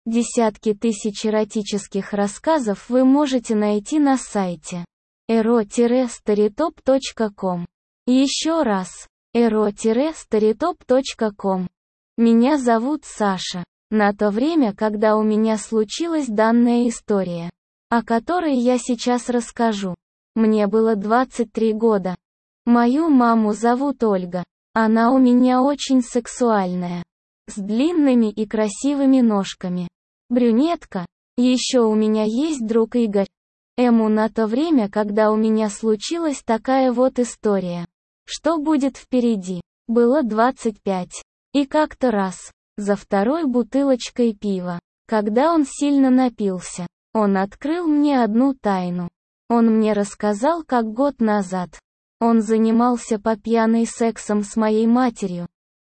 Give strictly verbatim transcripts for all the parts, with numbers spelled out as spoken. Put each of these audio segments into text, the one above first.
Десятки тысяч эротических рассказов вы можете найти на сайте эро старитоп точка ком. Еще раз, эро старитоп точка ком. Меня зовут Саша. На то время, когда у меня случилась данная история, о которой я сейчас расскажу, мне было двадцать три года. Мою маму зовут Ольга. Она у меня очень сексуальная, с длинными и красивыми ножками. Брюнетка. Еще у меня есть друг Игорь. Ему на то время, когда у меня случилась такая вот история. Что будет впереди? Было двадцать пять. И как-то раз, за второй бутылочкой пива, когда он сильно напился, он открыл мне одну тайну. Он мне рассказал, как год назад он занимался по пьяной сексом с моей матерью.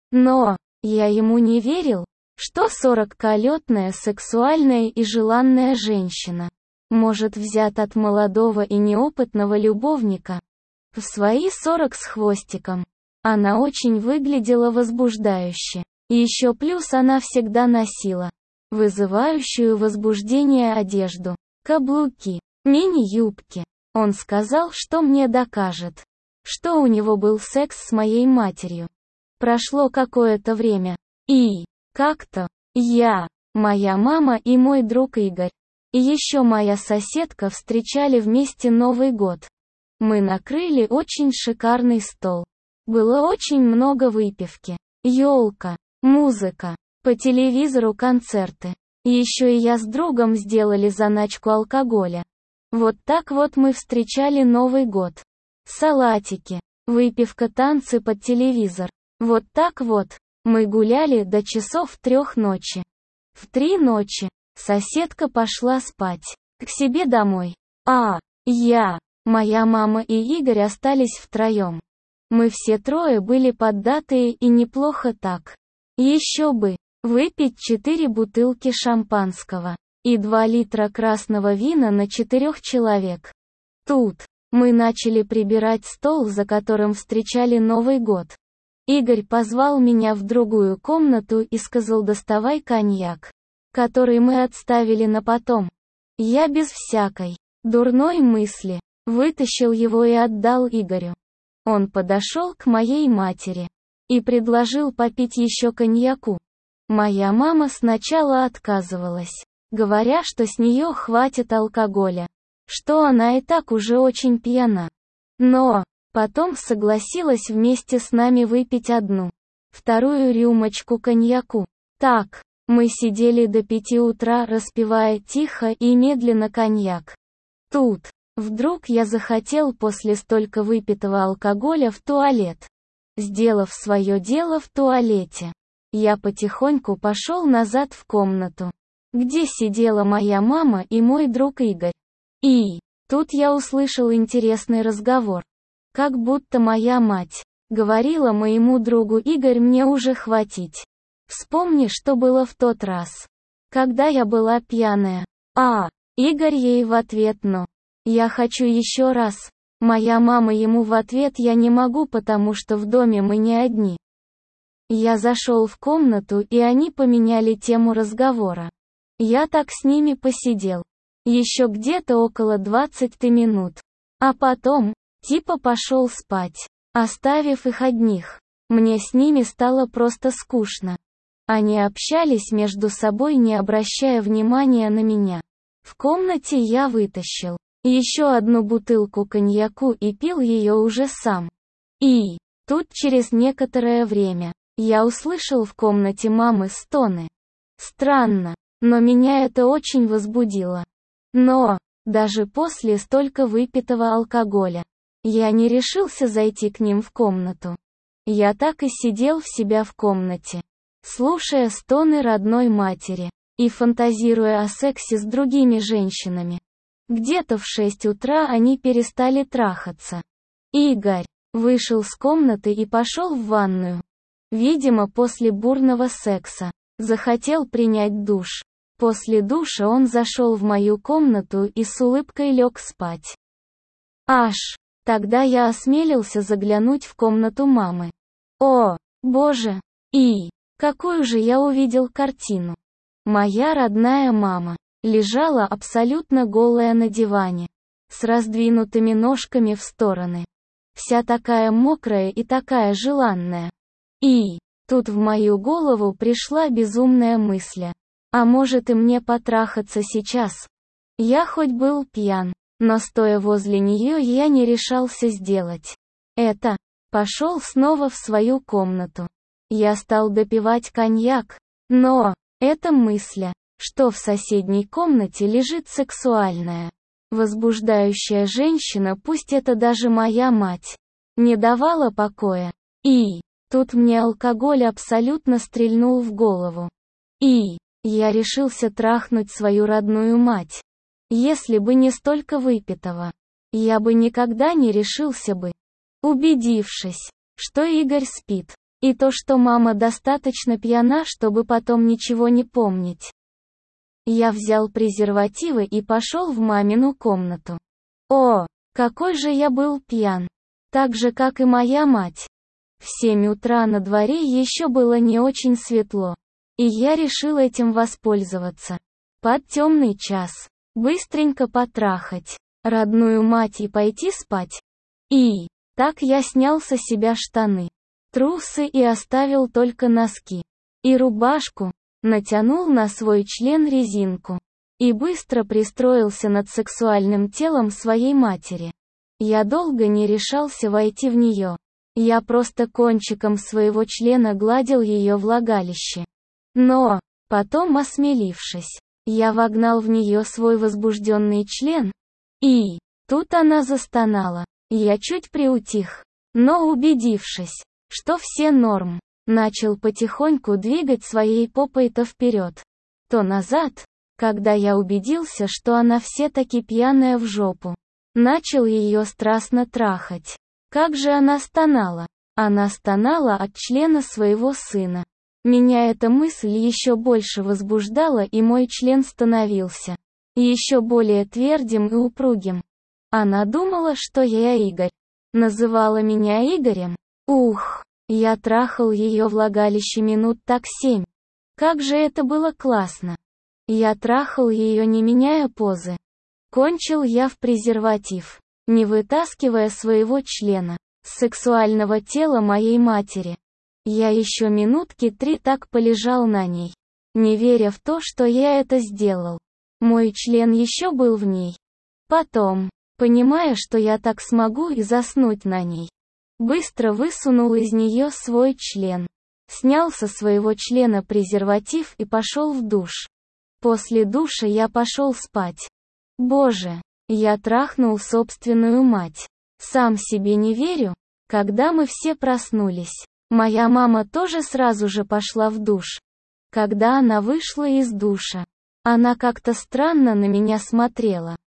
Но я ему не верил, что сорокалетняя сексуальная и желанная женщина может взять от молодого и неопытного любовника. В свои сорок с хвостиком она очень выглядела возбуждающе. И еще плюс она всегда носила вызывающую возбуждение одежду, каблуки, мини-юбки. Он сказал, что мне докажет, что у него был секс с моей матерью. Прошло какое-то время, и как-то я, моя мама и мой друг Игорь, и еще моя соседка встречали вместе Новый год. Мы накрыли очень шикарный стол. Было очень много выпивки, елка, музыка, по телевизору концерты. И еще и я с другом сделали заначку алкоголя. Вот так вот мы встречали Новый год. Салатики, выпивка, танцы под телевизор. Вот так вот. Мы гуляли до часов трех ночи. В три ночи соседка пошла спать к себе домой. А я, моя мама и Игорь остались втроем. Мы все трое были поддатые и неплохо так. Еще бы, выпить четыре бутылки шампанского и два литра красного вина на четырех человек. Тут мы начали прибирать стол, за которым встречали Новый год. Игорь позвал меня в другую комнату и сказал: доставай коньяк, который мы отставили на потом. Я без всякой дурной мысли вытащил его и отдал Игорю. Он подошел к моей матери и предложил попить еще коньяку. Моя мама сначала отказывалась, говоря, что с нее хватит алкоголя, что она и так уже очень пьяна. Но потом согласилась вместе с нами выпить одну, вторую рюмочку коньяку. Так, мы сидели до пяти утра, распивая тихо и медленно коньяк. Тут, вдруг я захотел после столько выпитого алкоголя в туалет. Сделав свое дело в туалете, я потихоньку пошел назад в комнату, где сидела моя мама и мой друг Игорь. И тут я услышал интересный разговор. Как будто моя мать говорила моему другу: Игорь, мне уже хватить. Вспомни, что было в тот раз, когда я была пьяная. А Игорь ей в ответ: но я хочу еще раз. Моя мама ему в ответ: я не могу, потому что в доме мы не одни. Я зашел в комнату, и они поменяли тему разговора. Я так с ними посидел еще где-то около двадцати минут. А потом типа пошел спать, оставив их одних. Мне с ними стало просто скучно. Они общались между собой, не обращая внимания на меня. В комнате я вытащил еще одну бутылку коньяку и пил ее уже сам. И тут через некоторое время я услышал в комнате мамы стоны. Странно, но меня это очень возбудило. Но даже после столько выпитого алкоголя я не решился зайти к ним в комнату. Я так и сидел в себя в комнате, слушая стоны родной матери и фантазируя о сексе с другими женщинами. Где-то в шесть утра они перестали трахаться. Игорь вышел с комнаты и пошел в ванную. Видимо, после бурного секса захотел принять душ. После душа он зашел в мою комнату и с улыбкой лег спать. Аж тогда я осмелился заглянуть в комнату мамы. О, боже! И какую же я увидел картину! Моя родная мама лежала абсолютно голая на диване, с раздвинутыми ножками в стороны. Вся такая мокрая и такая желанная. И тут в мою голову пришла безумная мысль. А может и мне потрахаться сейчас? Я хоть был пьян, но стоя возле нее я не решался сделать это. Пошел снова в свою комнату. Я стал допивать коньяк, но эта мысль, что в соседней комнате лежит сексуальная, возбуждающая женщина, пусть это даже моя мать, не давала покоя. И тут мне алкоголь абсолютно стрельнул в голову. И я решился трахнуть свою родную мать. Если бы не столько выпитого, я бы никогда не решился бы. Убедившись, что Игорь спит, и то, что мама достаточно пьяна, чтобы потом ничего не помнить, я взял презервативы и пошел в мамину комнату. О, какой же я был пьян! Так же, как и моя мать. В семь утра на дворе еще было не очень светло, и я решил этим воспользоваться. Под темный час, быстренько потрахать родную мать и пойти спать. И так я снял со себя штаны, трусы и оставил только носки. И рубашку, натянул на свой член резинку. И быстро пристроился над сексуальным телом своей матери. Я долго не решался войти в нее. Я просто кончиком своего члена гладил ее влагалище. Но, потом осмелившись, я вогнал в нее свой возбужденный член. И тут она застонала. Я чуть приутих, но убедившись, что все норм, начал потихоньку двигать своей попой то вперед, то назад. Когда я убедился, что она все-таки пьяная в жопу, начал ее страстно трахать. Как же она стонала! Она стонала от члена своего сына. Меня эта мысль еще больше возбуждала, и мой член становился еще более твердым и упругим. Она думала, что я Игорь. Называла меня Игорем. Ух, я трахал ее влагалище минут так семь. Как же это было классно. Я трахал ее, не меняя позы. Кончил я в презерватив, не вытаскивая своего члена с сексуального тела моей матери. Я еще минутки три так полежал на ней, не веря в то, что я это сделал. Мой член еще был в ней. Потом, понимая, что я так смогу и заснуть на ней, быстро высунул из нее свой член, снял со своего члена презерватив и пошел в душ. После душа я пошел спать. Боже, я трахнул собственную мать. Сам себе не верю. Когда мы все проснулись, моя мама тоже сразу же пошла в душ. Когда она вышла из душа, она как-то странно на меня смотрела.